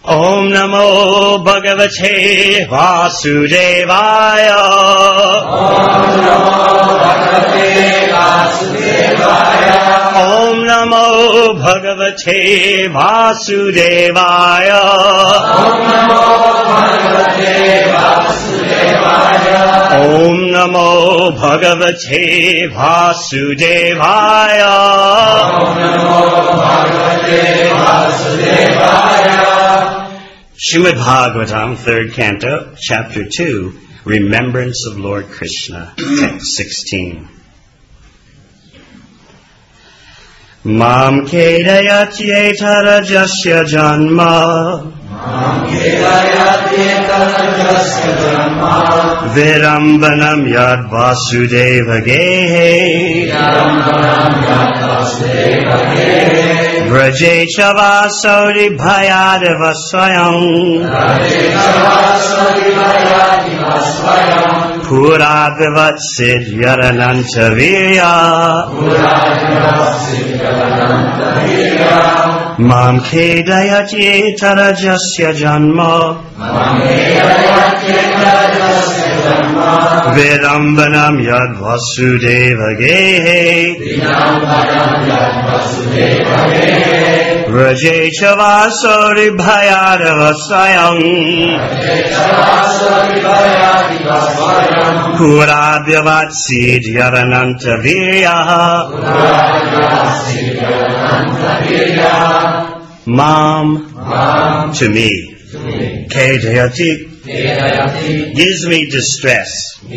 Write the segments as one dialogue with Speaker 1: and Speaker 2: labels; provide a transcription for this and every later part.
Speaker 1: Om Namo Bhagavate Vasudevaya.
Speaker 2: Om Namo Bhagavate Vasudevaya.
Speaker 1: Om Namo Bhagavate Vasudevaya.
Speaker 2: Om Namo Bhagavate Vasudevaya.
Speaker 1: Om Namo Bhagavate Vasudevaya.
Speaker 2: Om Namo Bhagavate Vasudevaya.
Speaker 1: Srimad Bhagavatam, 3rd Canto, Chapter 2, Remembrance of Lord Krishna, Text 16. Mam kedayatyetra jasya janma.
Speaker 2: Mam kedayatyetra jasya janma.
Speaker 1: Virambanam yad vasudeva gehe.
Speaker 2: Virambanam yad vasudeva gehe.
Speaker 1: Vraje chavasori bhayadeva swayam.
Speaker 2: Vraje chavasori bhayadeva swayam.
Speaker 1: Pura vivatsid yarananta virya.
Speaker 2: Pura vivatsid yarananta virya.
Speaker 1: Mam kedayatyetra jasya janma.
Speaker 2: Mam kedayatyetra jasya janma.
Speaker 1: Virambanam yad vasudeva gehe.
Speaker 2: Virambanam yad vasudeva gehe.
Speaker 1: Vraje chavasori bhayadeva swayam.
Speaker 2: Vraje chavasori bhayadeva swayam.
Speaker 1: Pura vivatsid yarananta virya.
Speaker 2: Pura vivatsid yarananta virya.
Speaker 1: Mam,
Speaker 2: to
Speaker 1: me. Kedayati gives me distress.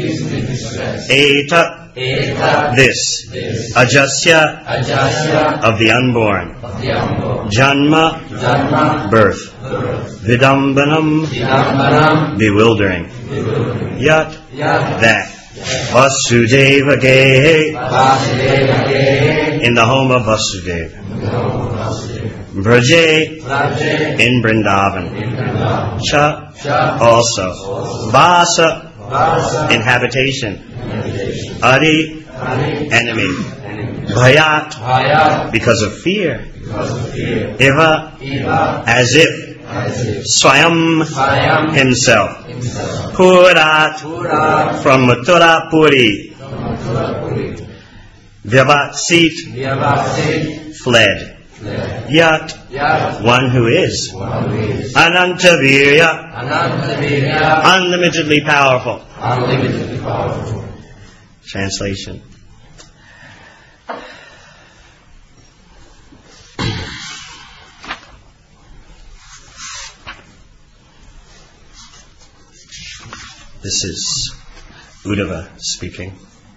Speaker 1: Eta, this. Ajasya, of the unborn. Janma, birth. Vidambanam, bewildering. Yat, that. Vasudeva Gehe, in the home of Vasudeva. Vraje, in Vrindavan. Cha, also. Vasa, inhabitation. Adi, enemy. Bhayat, because of fear. Iva, as if. Swayam, himself. Purat, from Mathura Puri. Vyavatsit, fled. Yat, one who is. Anantavirya, unlimitedly powerful. Translation. This is Uddhava speaking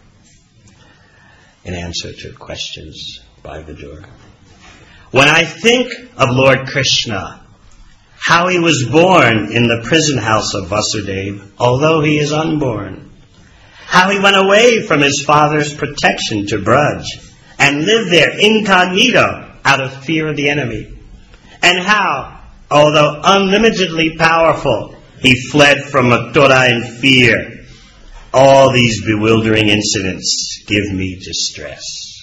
Speaker 1: in answer to questions by Vidura. When I think of Lord Krishna, how he was born in the prison house of Vasudeva, although he is unborn, how he went away from his father's protection to Braj and lived there incognito out of fear of the enemy, and how, although unlimitedly powerful, he fled from Mathura in fear. All these bewildering incidents give me distress.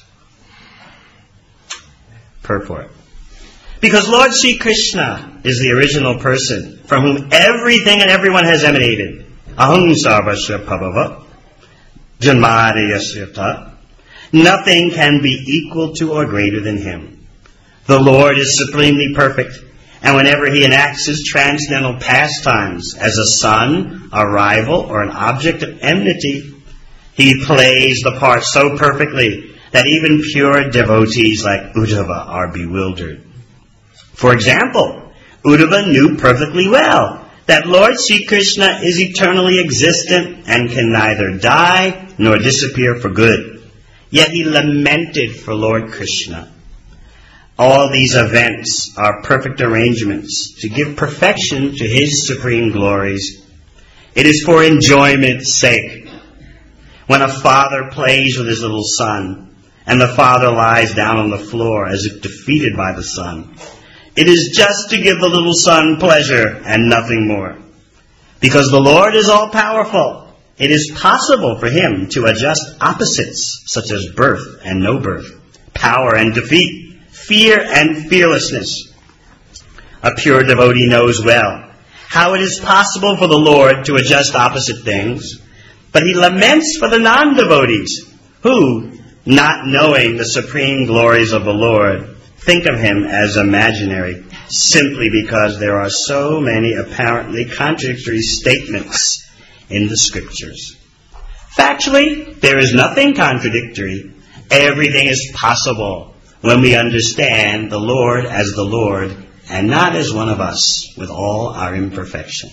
Speaker 1: Purport. Because Lord Sri Krishna is the original person from whom everything and everyone has emanated. Aham sarvasya prabhava janmadayasya tat. Nothing can be equal to or greater than him. The Lord is supremely perfect, and whenever he enacts his transcendental pastimes as a son, a rival, or an object of enmity, he plays the part so perfectly that even pure devotees like Uddhava are bewildered. For example, Uddhava knew perfectly well that Lord Sri Krishna is eternally existent and can neither die nor disappear for good. Yet he lamented for Lord Krishna. All these events are perfect arrangements to give perfection to his supreme glories. It is for enjoyment's sake. When a father plays with his little son, and the father lies down on the floor as if defeated by the son, it is just to give the little son pleasure and nothing more. Because the Lord is all-powerful, it is possible for him to adjust opposites such as birth and no birth, power and defeat, fear and fearlessness. A pure devotee knows well how it is possible for the Lord to adjust opposite things, but he laments for the non-devotees who, not knowing the supreme glories of the Lord, think of him as imaginary simply because there are so many apparently contradictory statements in the scriptures. Factually, there is nothing contradictory. Everything is possible when we understand the Lord as the Lord and not as one of us with all our imperfection.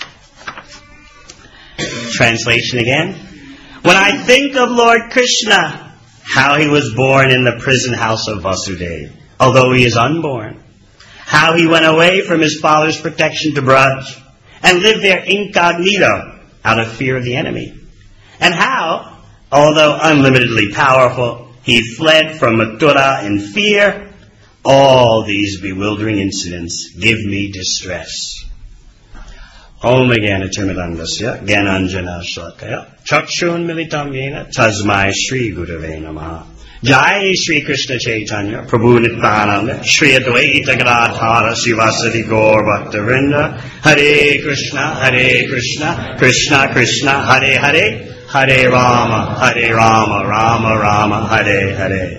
Speaker 1: Translation again. When I think of Lord Krishna, how he was born in the prison house of Vasudeva, although he is unborn, how he went away from his father's protection to Braj and lived there incognito out of fear of the enemy, and how, although unlimitedly powerful, he fled from Mathura in fear, all these bewildering incidents give me distress. Om Jnana Timirandasya Jnananjana Shalakaya Chakshun Militam Yena Tasmai Shri Gurave Namaha. Jai Shri Krishna Chaitanya Prabhu Nityananda Shri Advaita Gadadhara Sivasadi Gaur Bhaktavinda. Hare Krishna, Krishna Krishna, Hare Hare, Hare Rama, Rama Rama, Hare Hare.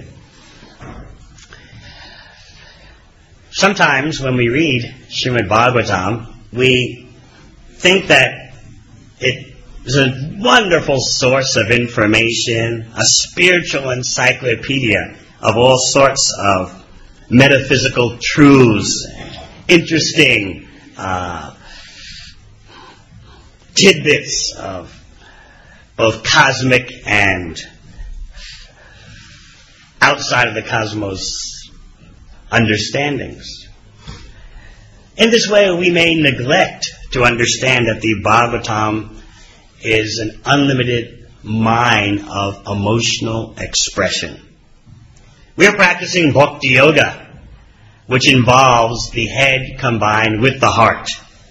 Speaker 1: Sometimes when we read Srimad Bhagavatam, we think that it is a wonderful source of information, a spiritual encyclopedia of all sorts of metaphysical truths, interesting tidbits of both cosmic and outside of the cosmos understandings. In this way, we may neglect to understand that the Bhagavatam is an unlimited mine of emotional expression. We are practicing Bhakti Yoga, which involves the head combined with the heart.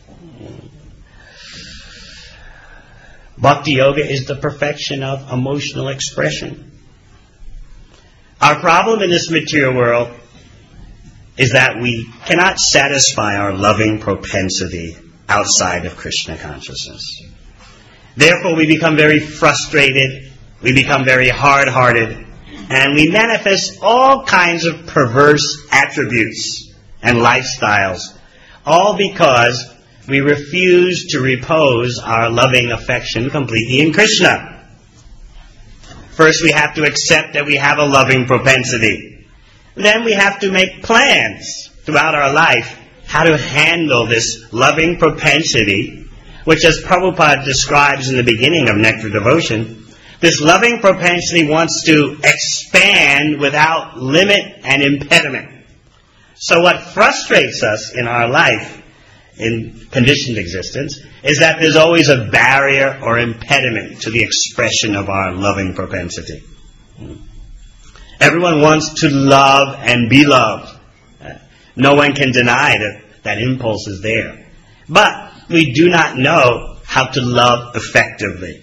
Speaker 1: Bhakti Yoga is the perfection of emotional expression. Our problem in this material world is that we cannot satisfy our loving propensity outside of Krishna consciousness. Therefore, we become very frustrated, we become very hard-hearted, and we manifest all kinds of perverse attributes and lifestyles, all because we refuse to repose our loving affection completely in Krishna. First, we have to accept that we have a loving propensity. Then we have to make plans throughout our life how to handle this loving propensity, which, as Prabhupada describes in the beginning of Nectar Devotion, this loving propensity wants to expand without limit and impediment. So what frustrates us in our life, in conditioned existence, is that there's always a barrier or impediment to the expression of our loving propensity. Everyone wants to love and be loved. No one can deny that that impulse is there. But we do not know how to love effectively.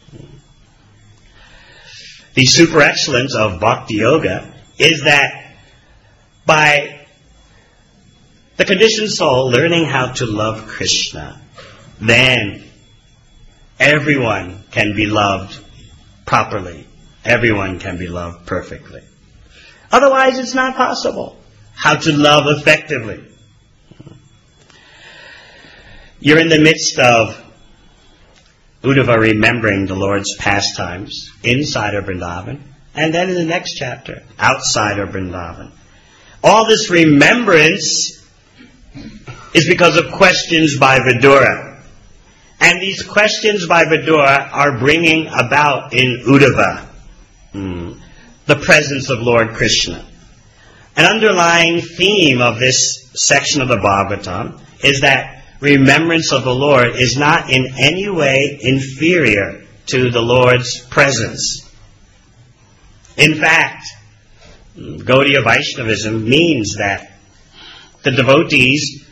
Speaker 1: The super excellence of Bhakti Yoga is that by the conditioned soul learning how to love Krishna, then everyone can be loved properly. Everyone can be loved perfectly. Otherwise, it's not possible how to love effectively. You're in the midst of Uddhava remembering the Lord's pastimes inside of Vrindavan, and then in the next chapter, outside of Vrindavan. All this remembrance is because of questions by Vidura. And these questions by Vidura are bringing about in Uddhava the presence of Lord Krishna. An underlying theme of this section of the Bhagavatam is that remembrance of the Lord is not in any way inferior to the Lord's presence. In fact, Gaudiya Vaishnavism means that the devotees,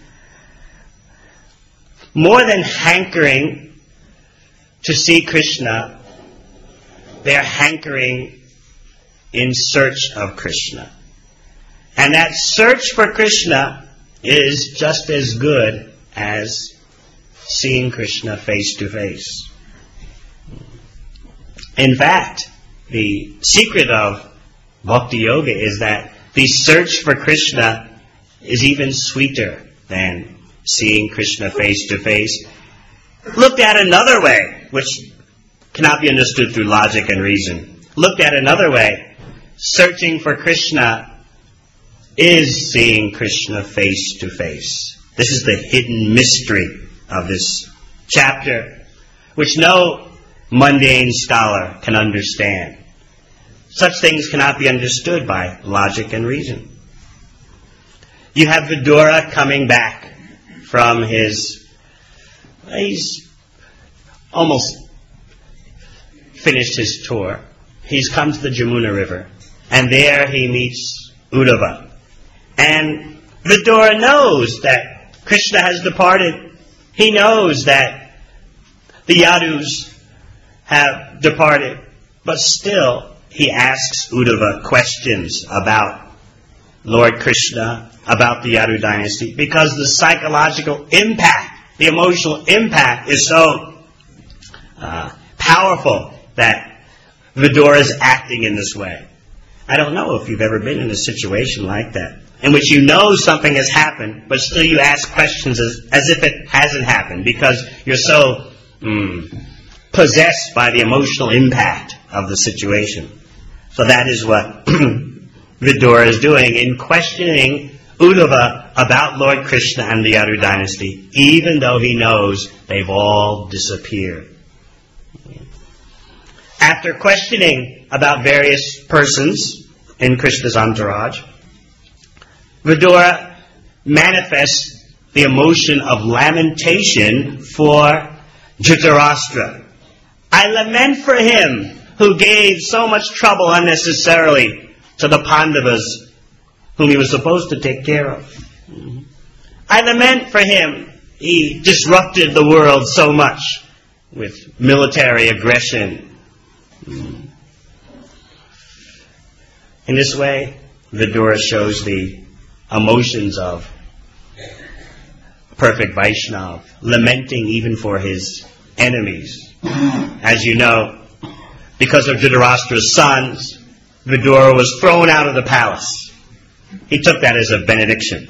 Speaker 1: more than hankering to see Krishna, they're hankering in search of Krishna. And that search for Krishna is just as good as seeing Krishna face to face. In fact, the secret of Bhakti Yoga is that the search for Krishna is even sweeter than seeing Krishna face to face. Looked at another way, which cannot be understood through logic and reason. Looked at another way, searching for Krishna is seeing Krishna face to face. This is the hidden mystery of this chapter, which no mundane scholar can understand. Such things cannot be understood by logic and reason. You have Vidura coming back from he's almost finished his tour. He's come to the Jamuna River, and there he meets Uddhava. And Vidura knows that Krishna has departed. He knows that the Yadus have departed, but still he asks Uddhava questions about Lord Krishna, about the Yadu dynasty, because the psychological impact, the emotional impact is so powerful that Vidura is acting in this way. I don't know if you've ever been in a situation like that, in which you know something has happened, but still you ask questions as if it hasn't happened, because you're so possessed by the emotional impact of the situation. So that is what Vidura is doing in questioning Uddhava about Lord Krishna and the Yadu dynasty, even though he knows they've all disappeared. After questioning about various persons in Krishna's entourage, Vidura manifests the emotion of lamentation for Dhritarashtra. I lament for him who gave so much trouble unnecessarily to the Pandavas, whom he was supposed to take care of. I lament for him. He disrupted the world so much with military aggression. In this way, Vidura shows the emotions of perfect Vaishnava, lamenting even for his enemies. As you know, because of Dhritarashtra's sons, Vidura was thrown out of the palace. He took that as a benediction.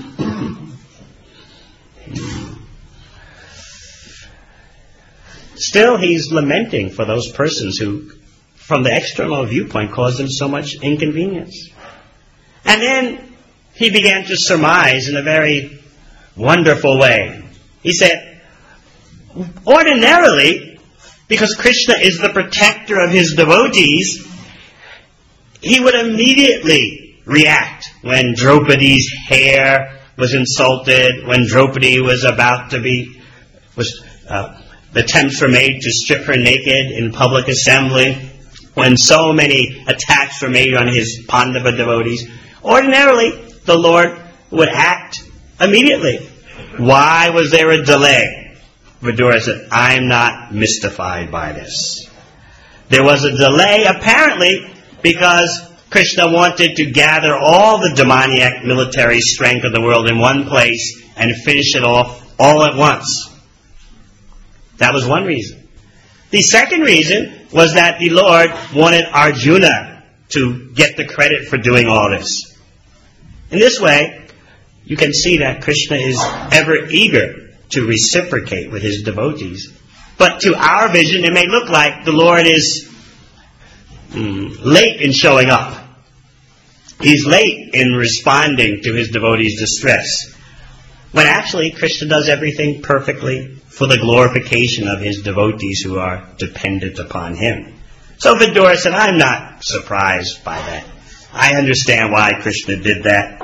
Speaker 1: Still, he's lamenting for those persons who, from the external viewpoint, caused him so much inconvenience. And then he began to surmise in a very wonderful way. He said, ordinarily, because Krishna is the protector of his devotees, he would immedately react when Draupadi's hair was insulted, when Draupadi was about to be, the attempts were made to strip her naked in public assembly, when so many attacks were made on his Pandava devotees. Ordinarily, the Lord would act immediately. Why was there a delay? Vidura said, I'm not mystified by this. There was a delay apparently because Krishna wanted to gather all the demoniac military strength of the world in one place and finish it off all at once. That was one reason. The second reason was that the Lord wanted Arjuna to get the credit for doing all this. In this way, you can see that Krishna is ever eager to reciprocate with his devotees. But to our vision, it may look like the Lord is late in showing up. He's late in responding to his devotees' distress. When actually, Krishna does everything perfectly for the glorification of his devotees who are dependent upon him. So Vidura said, I'm not surprised by that. I understand why Krishna did that.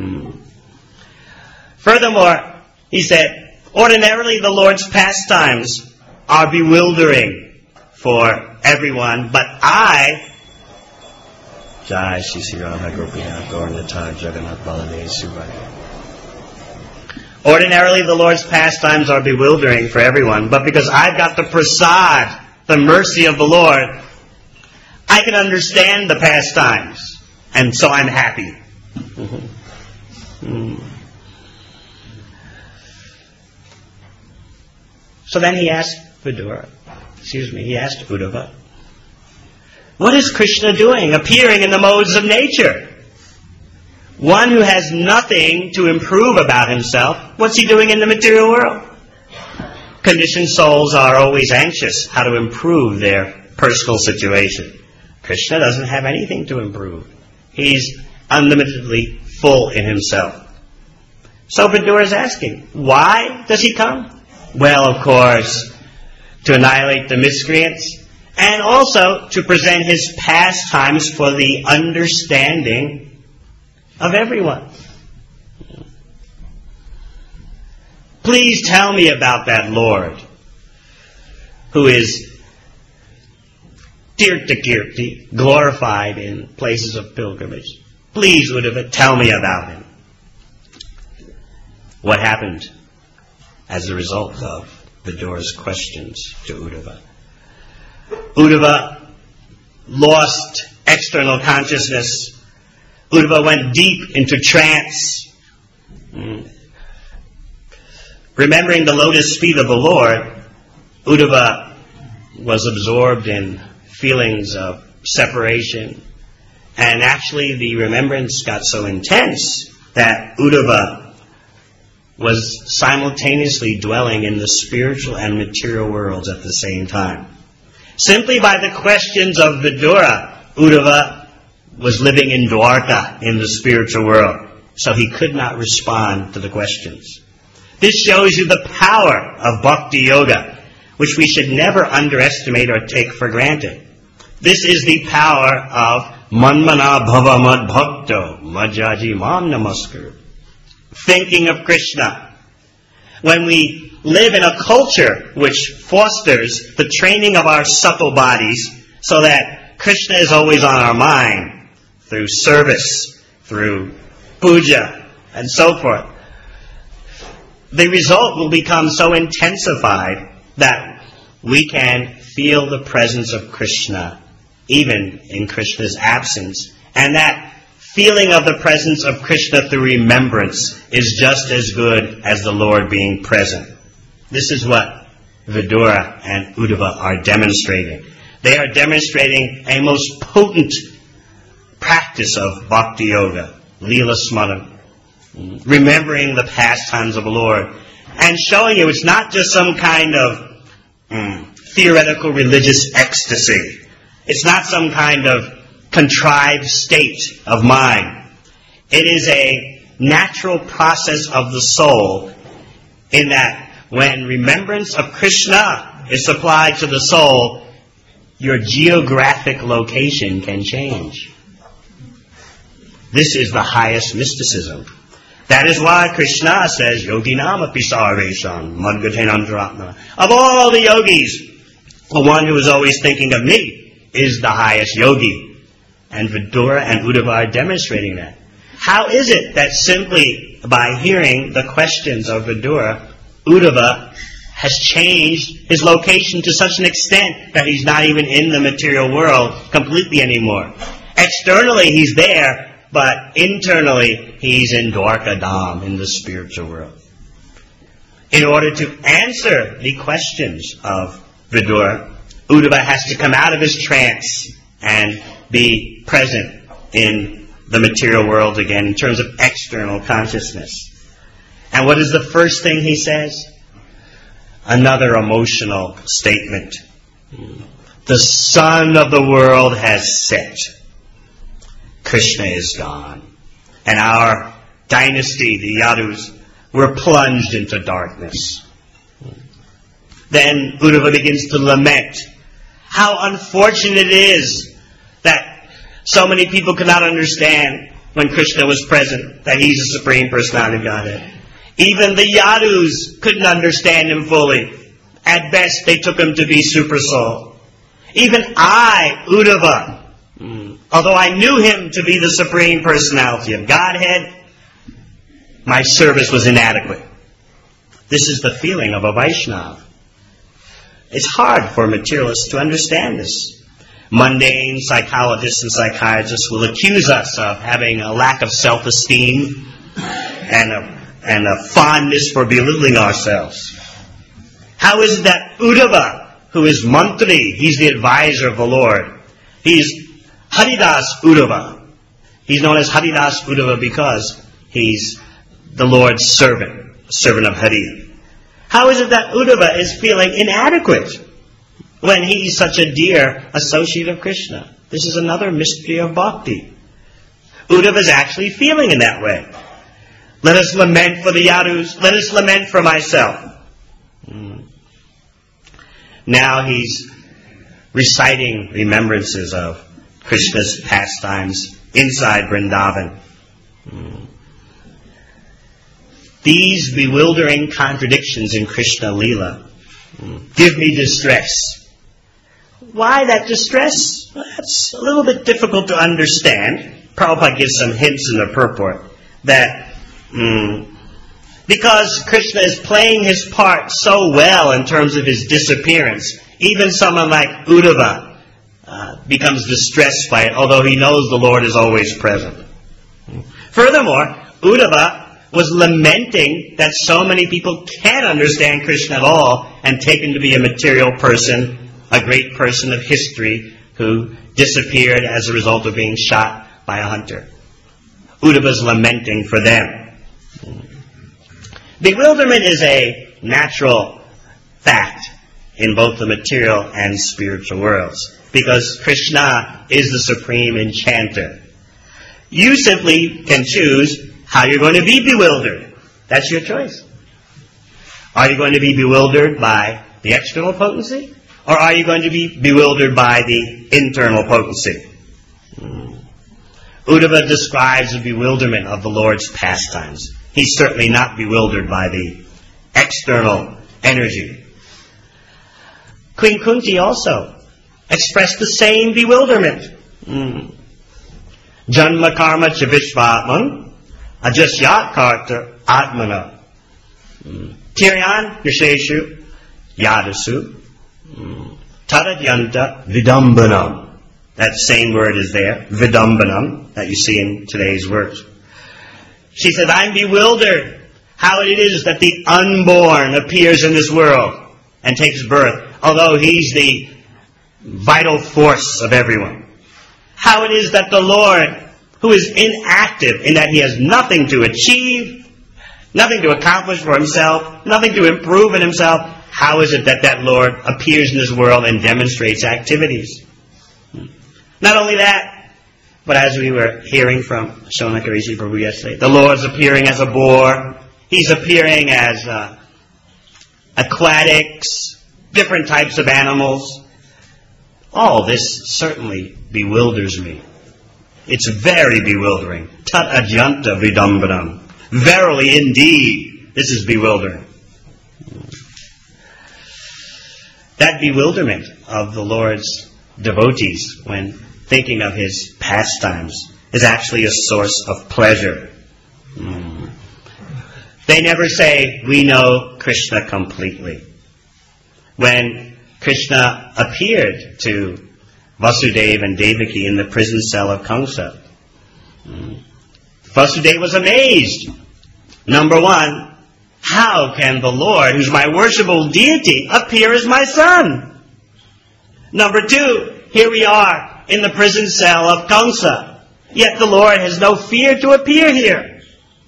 Speaker 1: Furthermore, he said, ordinarily the Lord's pastimes are bewildering for everyone, but I... Jai Shri Sri Radha Gopinath Gauranath Jagannath Baladev Subhadra. Ordinarily, the Lord's pastimes are bewildering for everyone, but because I've got the prasad, the mercy of the Lord, I can understand the pastimes, and so I'm happy. So then he asked Uddhava, what is Krishna doing, appearing in the modes of nature? One who has nothing to improve about himself, what's he doing in the material world? Conditioned souls are always anxious how to improve their personal situation. Krishna doesn't have anything to improve. He's unlimitedly full in himself. So Vidura is asking, why does he come? Well, of course, to annihilate the miscreants, and also to present his pastimes for the understanding of everyone. Please tell me about that Lord who is Tirtha-kirti, glorified in places of pilgrimage. Please, Uddhava, tell me about him. What happened as a result of Vidura's questions to Uddhava? Uddhava lost external consciousness. Uddhava went deep into trance. Remembering the lotus feet of the Lord, Uddhava was absorbed in feelings of separation. And actually the remembrance got so intense that Uddhava was simultaneously dwelling in the spiritual and material worlds at the same time. Simply by the questions of Vidura, Uddhava was living in Dwarka, in the spiritual world, so he could not respond to the questions. This shows you the power of Bhakti Yoga, which we should never underestimate or take for granted. This is the power of Manmana Bhava Mad Bhakto Majaji Mam Namaskar. Thinking of Krishna. When we live in a culture which fosters the training of our subtle bodies so that Krishna is always on our mind through service, through puja, and so forth, the result will become so intensified that we can feel the presence of Krishna even in Krishna's absence, and that feeling of the presence of Krishna through remembrance is just as good as the Lord being present. This is what Vidura and Uddhava are demonstrating. They are demonstrating a most potent practice of Bhakti Yoga, Leela Smaran, remembering the pastimes of the Lord, and showing you it's not just some kind of theoretical religious ecstasy. It's not some kind of contrived state of mind. It is a natural process of the soul, in that when remembrance of Krishna is supplied to the soul, your geographic location can change. This is the highest mysticism. That is why Krishna says, Yoginam api sarvesham madgatenantaratma. Of all the yogis, the one who is always thinking of me is the highest yogi. And Vidura and Uddhava are demonstrating that. How is it that simply by hearing the questions of Vidura, Uddhava has changed his location to such an extent that he's not even in the material world completely anymore? Externally he's there, but internally he's in Dwarka Dham, in the spiritual world. In order to answer the questions of Vidura, Uddhava has to come out of his trance and be present in the material world again in terms of external consciousness. And what is the first thing he says? Another emotional statement. The sun of the world has set. Krishna is gone. And our dynasty, the Yadus, were plunged into darkness. Then Uddhava begins to lament how unfortunate it is that so many people could not understand when Krishna was present that he's the Supreme Personality of Godhead. Even the Yadus couldn't understand him fully. At best, they took him to be Super Soul. Even I, Uddhava, although I knew him to be the Supreme Personality of Godhead, my service was inadequate. This is the feeling of a Vaishnava. It's hard for materialists to understand this. Mundane psychologists and psychiatrists will accuse us of having a lack of self-esteem and a fondness for belittling ourselves. How is it that Uddhava, who is Mantri, he's the advisor of the Lord, he's Haridas Uddhava. He's known as Haridas Uddhava because he's the Lord's servant, servant of Hari. How is it that Uddhava is feeling inadequate when he's such a dear associate of Krishna? This is another mystery of bhakti. Uddhava is actually feeling in that way. Let us lament for the Yadus. Let us lament for myself. Now he's reciting remembrances of Krishna's pastimes inside Vrindavan. These bewildering contradictions in Krishna Leela give me distress. Why that distress? Well, that's a little bit difficult to understand. Prabhupada gives some hints in the purport that because Krishna is playing his part so well in terms of his disappearance, even someone like Uddhava becomes distressed by it, although he knows the Lord is always present. Furthermore, Uddhava was lamenting that so many people can't understand Krishna at all and take him to be a material person, a great person of history who disappeared as a result of being shot by a hunter. Uddhava's lamenting for them. Bewilderment is a natural fact in both the material and spiritual worlds because Krishna is the supreme enchanter. You simply can choose how you're going to be bewildered. That's your choice. Are you going to be bewildered by the external potency? Or are you going to be bewildered by the internal potency? Uddhava describes the bewilderment of the Lord's pastimes. He's certainly not bewildered by the external energy. Queen Kunti also expressed the same bewilderment. Janma karma cha vishvatman ajasyat karta atmana tiryan yasheshu yadasu tadadyanta vidambanam. That same word is there, vidambanam, that you see in today's words. She said, I'm bewildered how it is that the unborn appears in this world and takes birth, although he's the vital force of everyone. How it is that the Lord, who is inactive in that he has nothing to achieve, nothing to accomplish for himself, nothing to improve in himself, how is it that that Lord appears in this world and demonstrates activities? Not only that, but as we were hearing from Shonaka Rishi Prabhu yesterday, the Lord's appearing as a boar. He's appearing as aquatics, different types of animals. All this certainly bewilders me. It's very bewildering. Tat adyanta vidambanam. Verily, indeed, this is bewildering. That bewilderment of the Lord's devotees when thinking of his pastimes is actually a source of pleasure. They never say, we know Krishna completely. When Krishna appeared to Vasudeva and Devaki in the prison cell of Kamsa, Vasudeva was amazed. Number one, how can the Lord, who's my worshipable deity, appear as my son? Number two, here we are in the prison cell of Kamsa, yet the Lord has no fear to appear here.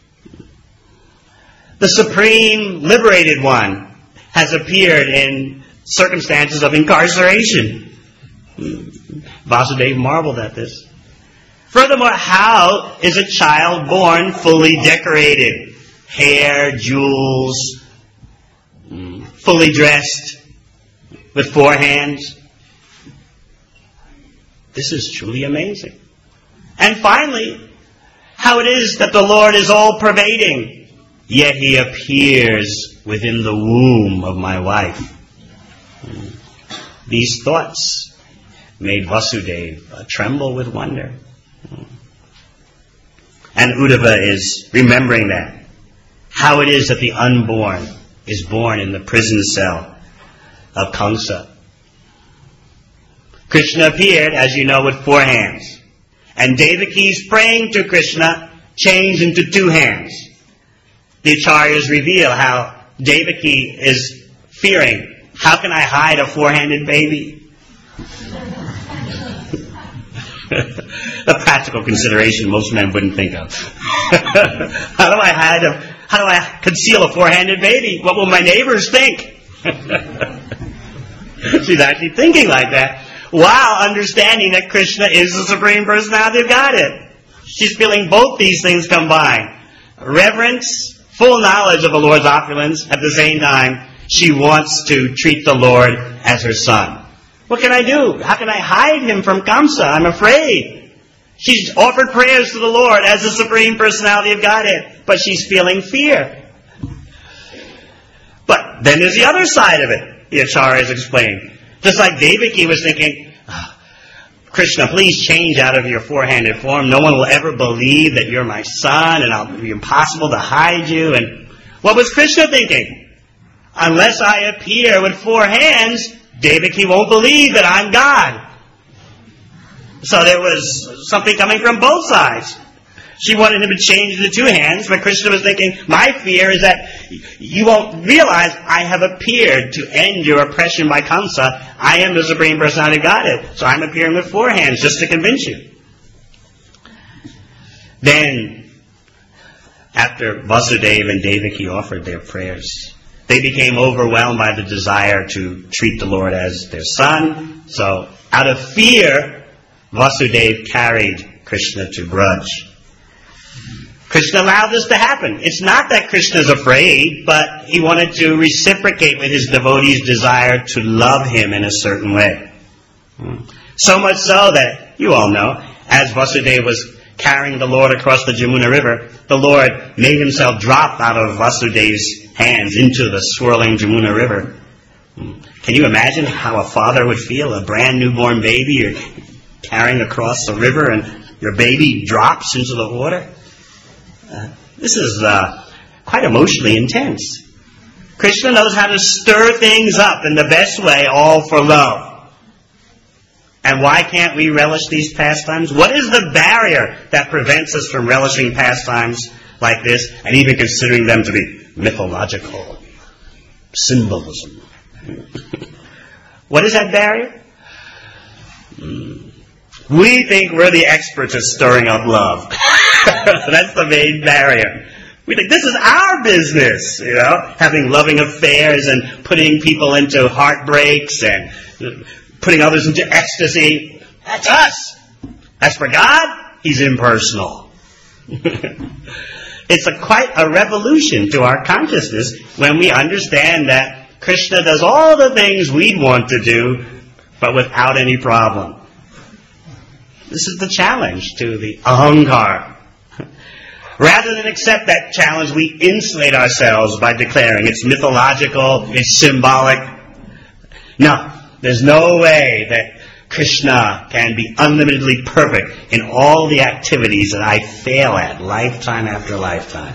Speaker 1: The Supreme Liberated One has appeared in circumstances of incarceration. Vasudeva marveled at this. Furthermore, how is a child born fully decorated? Hair, jewels, fully dressed, with four hands. This is truly amazing. And finally, how it is that the Lord is all-pervading, yet he appears within the womb of my wife. These thoughts made Vasudeva tremble with wonder. And Uddhava is remembering that. How it is that the unborn is born in the prison cell of Kamsa. Krishna appeared, as you know, with four hands. And Devaki's praying to Krishna changed into two hands. The Acharyas reveal how Devaki is fearing, how can I hide a four-handed baby? A practical consideration most men wouldn't think of. How do I conceal a four-handed baby? What will my neighbors think? She's actually thinking like that while understanding that Krishna is the Supreme Personality of Godhead. She's feeling both these things combined. Reverence, full knowledge of the Lord's opulence. At the same time, she wants to treat the Lord as her son. What can I do? How can I hide him from Kamsa? I'm afraid. She's offered prayers to the Lord as the Supreme Personality of Godhead, but she's feeling fear. But then there's the other side of it, the Acharyas explained. Just like Devaki was thinking, Krishna, please change out of your four-handed form. No one will ever believe that you're my son, and it'll be impossible to hide you. And what was Krishna thinking? Unless I appear with four hands, Devaki won't believe that I'm God. So there was something coming from both sides. She wanted him to change the two hands, but Krishna was thinking, my fear is that you won't realize I have appeared to end your oppression by Kamsa. I am the Supreme Personality of Godhead, so I'm appearing with four hands just to convince you. Then, after Vasudeva and Devaki offered their prayers, they became overwhelmed by the desire to treat the Lord as their son. So, out of fear, Vasudeva carried Krishna to Braj. Krishna allowed this to happen. It's not that Krishna's afraid, but he wanted to reciprocate with his devotees' desire to love him in a certain way. So much so that, you all know, as Vasudeva was carrying the Lord across the Jamuna River, the Lord made himself drop out of Vasudeva's hands into the swirling Jamuna River. Can you imagine how a father would feel? A brand newborn baby you're carrying across the river and your baby drops into the water? This is quite emotionally intense. Krishna knows how to stir things up in the best way, all for love. And why can't we relish these pastimes? What is the barrier that prevents us from relishing pastimes like this and even considering them to be mythological symbolism? What is that barrier? We think we're the experts at stirring up love. That's the main barrier. We think this is our business, having loving affairs and putting people into heartbreaks and putting others into ecstasy. That's us. As for God, He's impersonal. It's quite a revolution to our consciousness when we understand that Krishna does all the things we'd want to do, but without any problem. This is the challenge to the ahankar. Rather than accept that challenge, we insulate ourselves by declaring it's mythological, it's symbolic. No, there's no way that Krishna can be unlimitedly perfect in all the activities that I fail at lifetime after lifetime.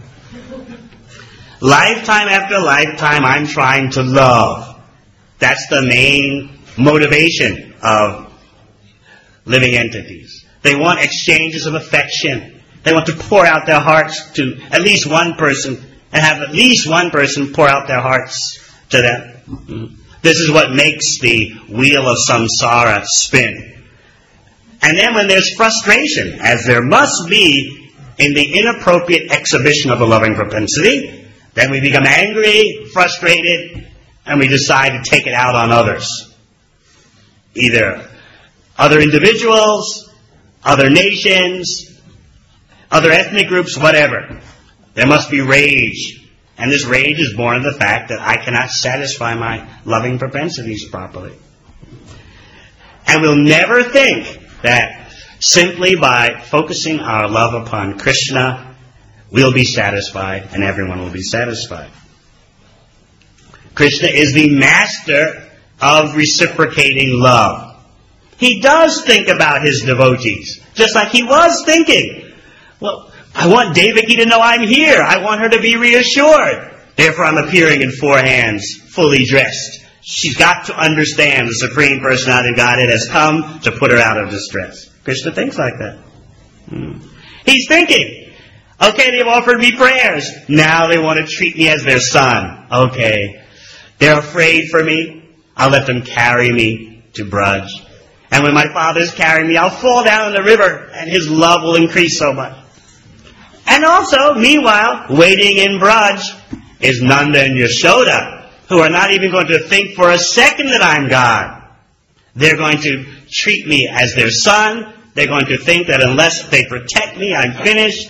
Speaker 1: Lifetime after lifetime, I'm trying to love. That's the main motivation of living entities. They want exchanges of affection. They want to pour out their hearts to at least one person and have at least one person pour out their hearts to them. This is what makes the wheel of samsara spin. And then when there's frustration, as there must be in the inappropriate exhibition of a loving propensity, then we become angry, frustrated, and we decide to take it out on others. Either other individuals, other nations, other ethnic groups, whatever. There must be rage. And this rage is born of the fact that I cannot satisfy my loving propensities properly. And we'll never think that simply by focusing our love upon Krishna, we'll be satisfied and everyone will be satisfied. Krishna is the master of reciprocating love. He does think about his devotees, just like he was thinking. Well, I want Devaki to know I'm here. I want her to be reassured. Therefore, I'm appearing in four hands, fully dressed. She's got to understand the Supreme Personality of Godhead has come to put her out of distress. Krishna thinks like that. He's thinking, okay, they've offered me prayers. Now they want to treat me as their son. Okay, They're afraid for me. I'll let them carry me to Braj. And when my father's carrying me, I'll fall down in the river, and his love will increase so much. And also, meanwhile, waiting in Braj is Nanda and Yashoda, who are not even going to think for a second that I'm God. They're going to treat me as their son. They're going to think that unless they protect me, I'm finished.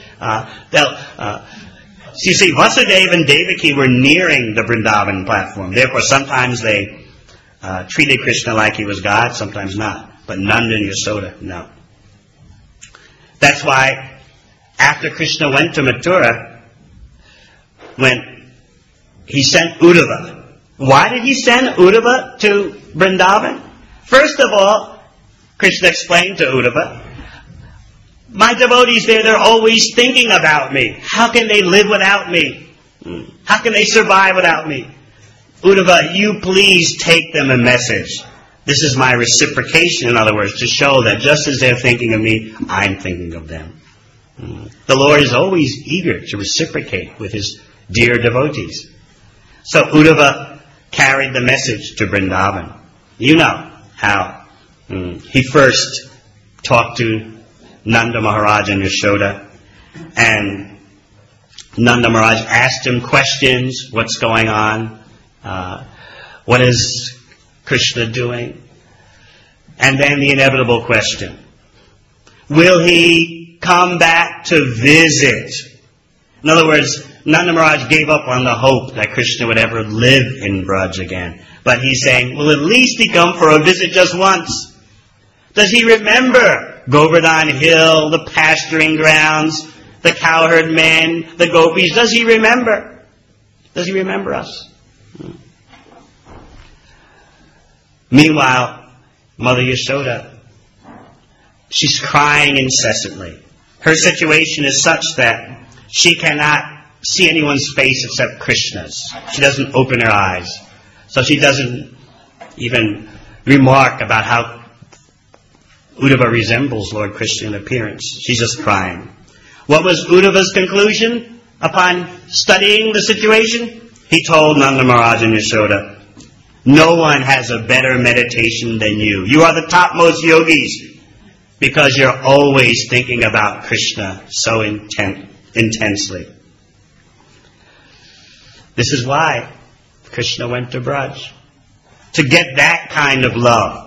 Speaker 1: You see, Vasudeva and Devaki were nearing the Vrindavan platform. Therefore, sometimes they treated Krishna like he was God, sometimes not. But Nanda and Yashoda, no. That's why after Krishna went to Mathura, when he sent Uddhava. Why did he send Uddhava to Vrindavan? First of all, Krishna explained to Uddhava, my devotees there, they're always thinking about me. How can they live without me? How can they survive without me? Uddhava, you please take them a message. This is my reciprocation, in other words, to show that just as they're thinking of me, I'm thinking of them. The Lord is always eager to reciprocate with his dear devotees. So Uddhava carried the message to Vrindavan. You know how he first talked to Nanda Maharaj and Yashoda, and Nanda Maharaj asked him questions. What's going on? What is Krishna doing? And then the inevitable question. Will he come back to visit? In other words, Nanda Maharaj gave up on the hope that Krishna would ever live in Braj again. But he's saying, will at least he come for a visit just once? Does he remember Govardhan Hill, the pasturing grounds, the cowherd men, the gopis? Does he remember? Does he remember us? Meanwhile, Mother Yashoda, she's crying incessantly. Her situation is such that she cannot see anyone's face except Krishna's. She doesn't open her eyes. So she doesn't even remark about how Uddhava resembles Lord Krishna in appearance. She's just crying. What was Uddhava's conclusion upon studying the situation? He told Nanda Maharaj and Yashoda, no one has a better meditation than you. You are the topmost yogis because you're always thinking about Krishna so intensely. This is why Krishna went to Braj, to get that kind of love.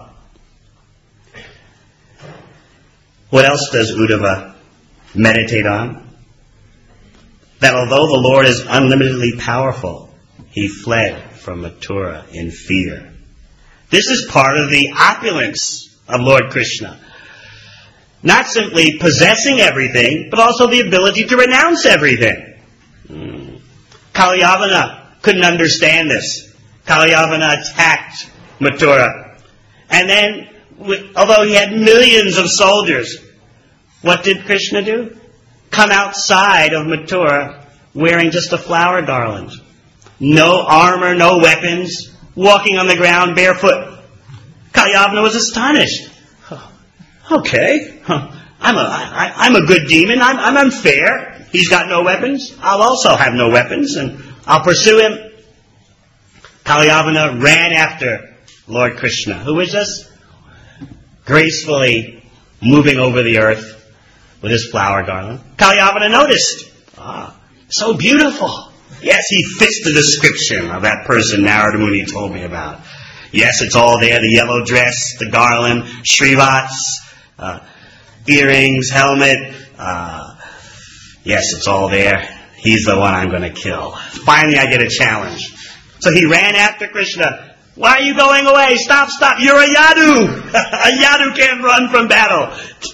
Speaker 1: What else does Uddhava meditate on? That although the Lord is unlimitedly powerful, he fled from Mathura in fear. This is part of the opulence of Lord Krishna. Not simply possessing everything, but also the ability to renounce everything. Kalyavana couldn't understand this. Kalyavana attacked Mathura. And then, although he had millions of soldiers, what did Krishna do? Come outside of Mathura wearing just a flower garland. No armor, no weapons, walking on the ground barefoot. Kalyavana was astonished. Okay, I'm a good demon. I'm unfair. He's got no weapons. I'll also have no weapons, and I'll pursue him. Kalyavana ran after Lord Krishna, who was just gracefully moving over the earth with his flower garland. Kalyavana noticed. So beautiful. Yes, he fits the description of that person Narada Muni told me about. Yes, it's all there. The yellow dress, the garland, shrivats, earrings, helmet. Yes, it's all there. He's the one I'm going to kill. Finally, I get a challenge. So he ran after Krishna. Why are you going away? Stop, stop. You're a yadu. A yadu can't run from battle.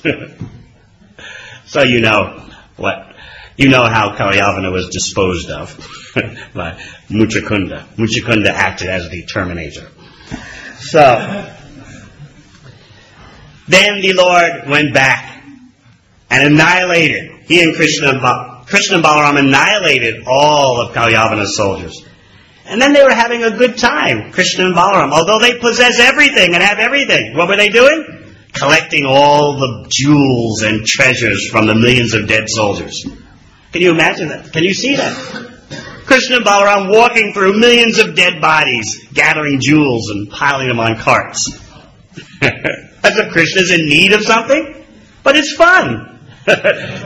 Speaker 1: So you know what? You know how Kalyavana was disposed of by Muchakunda. Muchakunda acted as the terminator. So, then the Lord went back and annihilated. He and Krishna and Balaram annihilated all of Kalyavana's soldiers. And then they were having a good time, Krishna and Balaram. Although they possess everything and have everything. What were they doing? Collecting all the jewels and treasures from the millions of dead soldiers. Can you imagine that? Can you see that? Krishna and Balaram walking through millions of dead bodies, gathering jewels and piling them on carts. As if Krishna's in need of something, but it's fun. This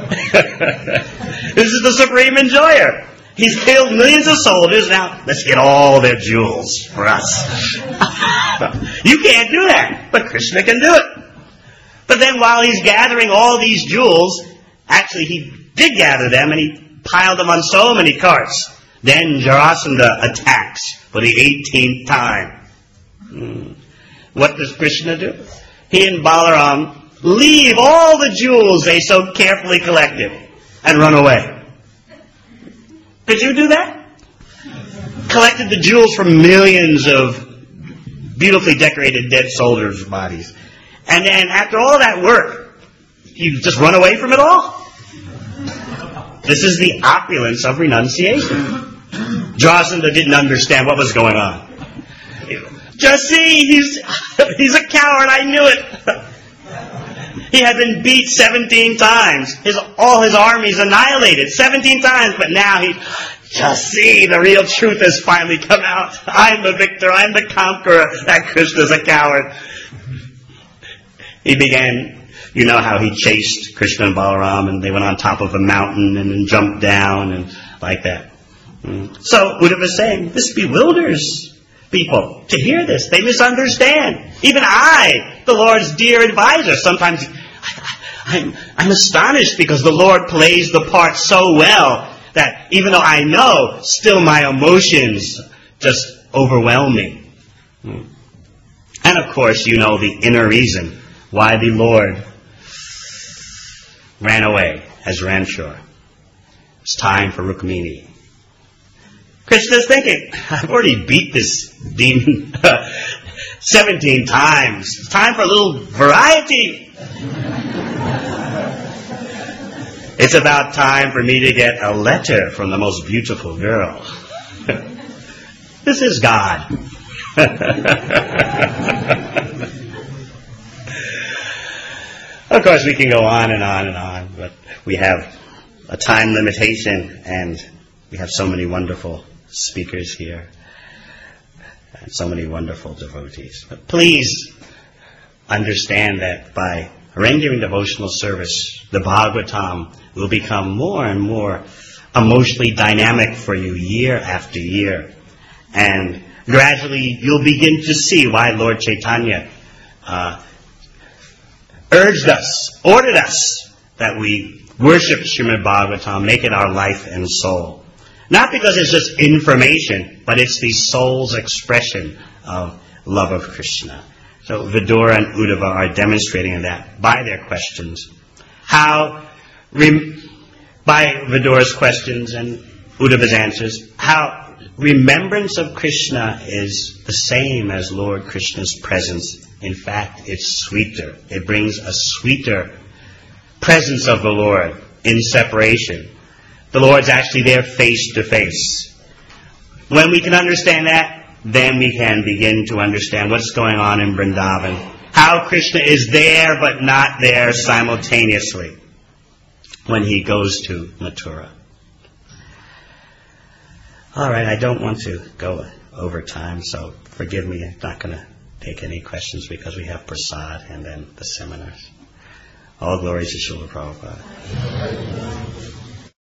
Speaker 1: is the supreme enjoyer. He's killed millions of soldiers. Now, let's get all their jewels for us. You can't do that, but Krishna can do it. But then while he's gathering all these jewels, actually he did gather them and he piled them on so many carts. Then Jarasandha attacks for the 18th time. What does Krishna do? He and Balaram leave all the jewels they so carefully collected and run away. Could you do that? Collected the jewels from millions of beautifully decorated dead soldiers' bodies. And then after all that work, you just run away from it all? This is the opulence of renunciation. Jarasandha didn't understand what was going on. Just see, he's a coward, I knew it. He had been beat 17 times. All his armies annihilated 17 times, but now just see, the real truth has finally come out. I'm the victor, I'm the conqueror. That Krishna's a coward. He began, you know how he chased Krishna and Balaram, and they went on top of a mountain and then jumped down and like that. So Uddhava is saying, this bewilders people to hear this. They misunderstand. Even I, the Lord's dear advisor, sometimes I'm astonished because the Lord plays the part so well that even though I know, still my emotions just overwhelm me. And of course, you know the inner reason why the Lord ran away as Ranchor. It's time for Rukmini. Krishna's thinking, I've already beat this demon 17 times. It's time for a little variety. It's about time for me to get a letter from the most beautiful girl. This is God. Of course, we can go on and on and on, but we have a time limitation, and we have so many wonderful speakers here, and so many wonderful devotees. But please understand that by rendering devotional service, the Bhagavatam will become more and more emotionally dynamic for you year after year. And gradually you'll begin to see why Lord Chaitanya urged us, ordered us, that we worship Srimad Bhagavatam, make it our life and soul. Not because it's just information, but it's the soul's expression of love of Krishna. So Vidura and Uddhava are demonstrating that by their questions. By Vidura's questions and Uddhava's answers, how remembrance of Krishna is the same as Lord Krishna's presence. In fact, it's sweeter. It brings a sweeter presence of the Lord in separation. The Lord's actually there face to face. When we can understand that, then we can begin to understand what's going on in Vrindavan. How Krishna is there but not there simultaneously when he goes to Mathura. All right, I don't want to go over time, so forgive me. I'm not going to take any questions because we have prasad and then the seminars. All glories to Srila Prabhupada.